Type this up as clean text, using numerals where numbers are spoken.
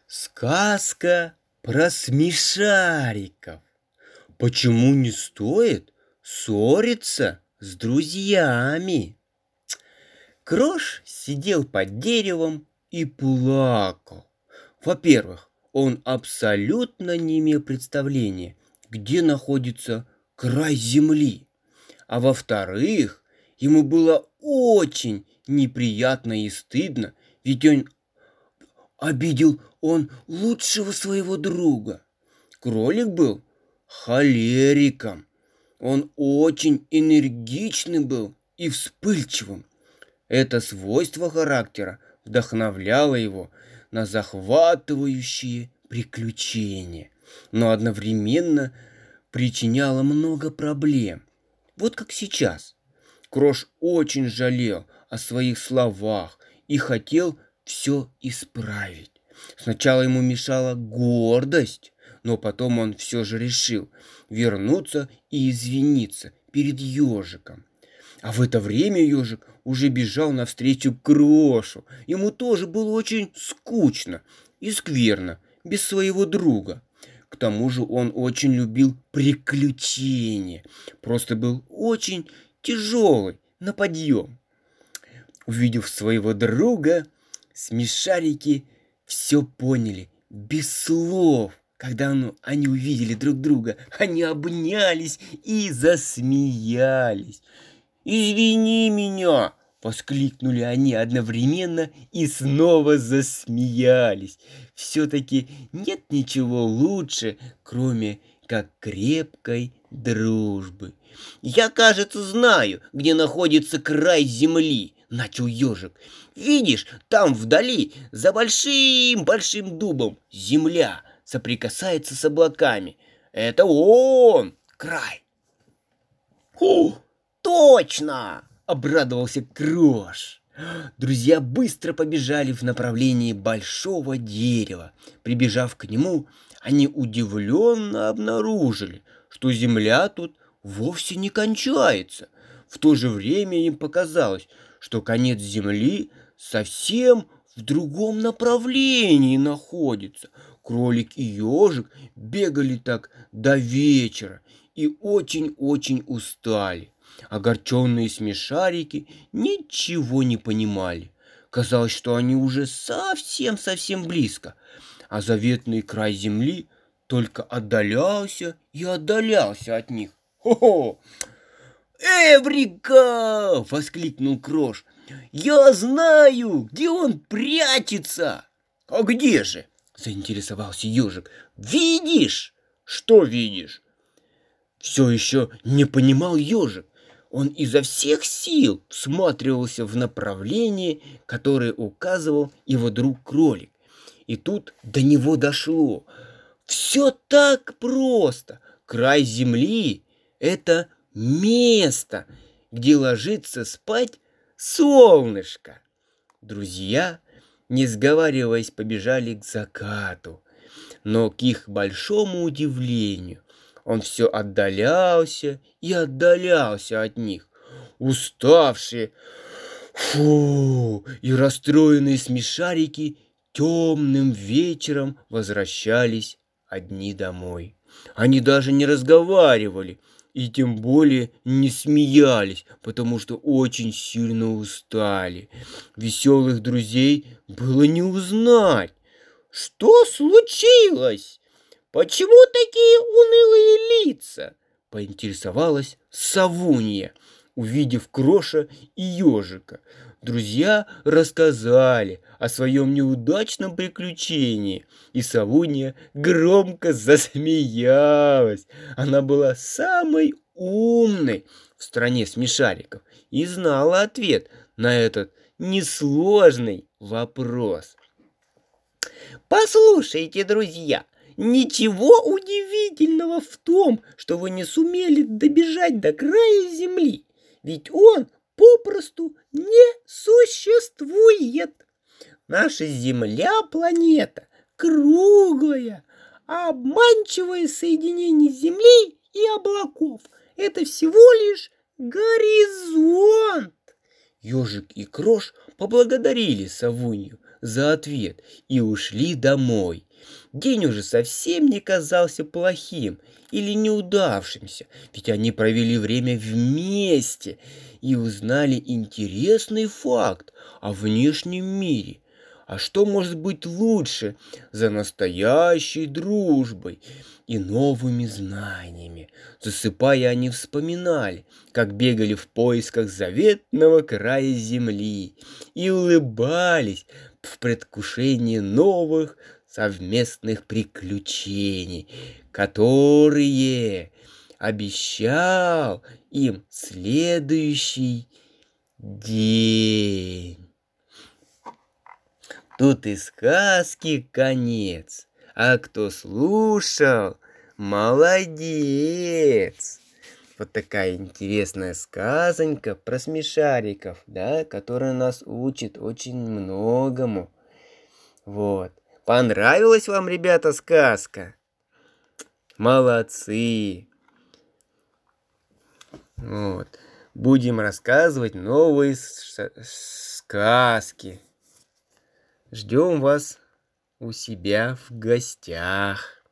Сказка про смешариков. Почему не стоит ссориться с друзьями? Крош сидел под деревом и плакал. Во-первых, он абсолютно не имел представления, где находится край земли. А во-вторых, ему было очень неприятно и стыдно, ведь он лучшего своего друга. Кролик был холериком. Он очень энергичный был и вспыльчивым. Это свойство характера вдохновляло его на захватывающие приключения, но одновременно причиняло много проблем. Вот как сейчас. Крош очень жалел о своих словах и хотел все исправить. Сначала ему мешала гордость, но потом он все же решил вернуться и извиниться перед ежиком. А в это время ежик уже бежал навстречу Крошу. Ему тоже было очень скучно и скверно без своего друга. К тому же он очень любил приключения. Просто был очень тяжелый на подъем. Увидев своего друга, смешарики все поняли без слов. Когда они увидели друг друга, они обнялись и засмеялись. «Извини меня!» — воскликнули они одновременно и снова засмеялись. Все-таки нет ничего лучше, кроме как крепкой дружбы. «Я, кажется, знаю, где находится край земли», — начал ежик. «Видишь, там вдали, за большим-большим дубом, земля соприкасается с облаками. Это он, край». «Фу! Точно!» — обрадовался Крош. Друзья быстро побежали в направлении большого дерева. Прибежав к нему, они удивленно обнаружили, что земля тут вовсе не кончается. В то же время им показалось, что конец земли совсем в другом направлении находится. Кролик и ежик бегали так до вечера и очень-очень устали. Огорченные смешарики ничего не понимали. Казалось, что они уже совсем-совсем близко, а заветный край земли только отдалялся и отдалялся от них. «Хо-хо! Эврика!» — воскликнул Крош. «Я знаю, где он прячется!» «А где же?» — заинтересовался ежик. «Видишь?» «Что видишь?» Все еще не понимал ежик. Он изо всех сил всматривался в направление, которое указывал его друг кролик. И тут до него дошло. Все так просто. Край земли — это место, где ложится спать солнышко. Друзья, не сговариваясь, побежали к закату. Но к их большому удивлению он все отдалялся и отдалялся от них. Уставшие, и расстроенные смешарики темным вечером возвращались одни домой. Они даже не разговаривали и тем более не смеялись, потому что очень сильно устали. Веселых друзей было не узнать. «Что случилось? Почему такие унылые лица?» — поинтересовалась Савунья, увидев Кроша и ежика. Друзья рассказали о своем неудачном приключении, и Савунья громко засмеялась. Она была самой умной в стране смешариков и знала ответ на этот несложный вопрос. «Послушайте, друзья, ничего удивительного в том, что вы не сумели добежать до края земли, ведь он попросту не существует. Наша Земля-планета круглая, а обманчивое соединение Земли и облаков — это всего лишь горизонт». Ежик и Крош поблагодарили Савунью за ответ и ушли домой. День уже совсем не казался плохим или неудавшимся, ведь они провели время вместе и узнали интересный факт о внешнем мире. А что может быть лучше за настоящей дружбой и новыми знаниями? Засыпая, они вспоминали, как бегали в поисках заветного края земли и улыбались в предвкушении новых совместных приключений, которые обещал им следующий день. Тут и сказки конец, а кто слушал, молодец. Вот такая интересная сказонька про смешариков, да, которая нас учит очень многому. Вот. Понравилась вам, ребята, сказка? Молодцы. Вот. Будем рассказывать новые сказки. Ждем вас у себя в гостях.